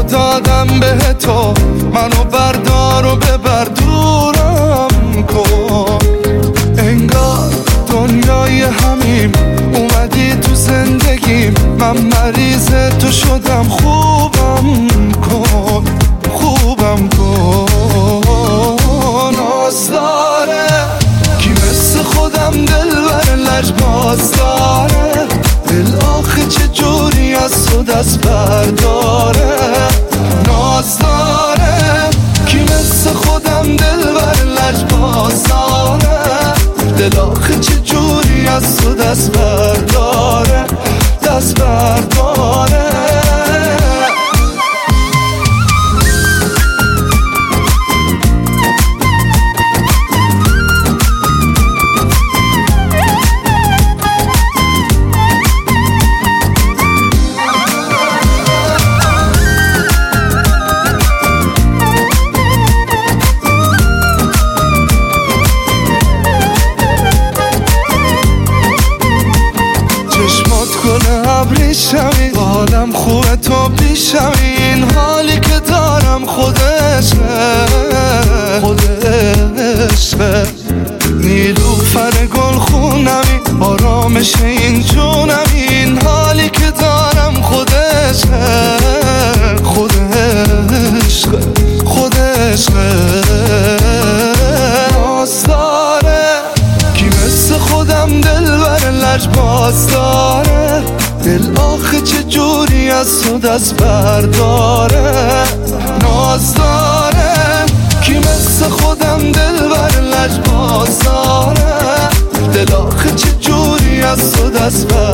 دادم به تو، منو بردار و ببر دورم کن. انگار دنیای همیم، اومدی تو زندگیم، من مریض تو شدم. خوبم کن، خوبم کن. ناز داره کی مثل خودم دلبر لجباز داره، دل آخه چه جوری از تو دست برداره. ناز داره کی مثل خودم دلبر لجباز داره، دل آخه چه جوری از تو دست برداره، دست برداره. ابریشمی حالم خوبه تو پیشمی، این حالی که دارم خودشه، خودشه. نیلوفر گل خونمی، آرامش این جونمی، این حالی که دارم خودشه، خودشه، خودشه. ناز داره کی مثل خودم دلبر لجباز داره، دل آخه چه جوری از تو دست برداره. ناز داره کی مثل خودم دلبر لجباز داره، دل آخه چه جوری از تو دست برداره.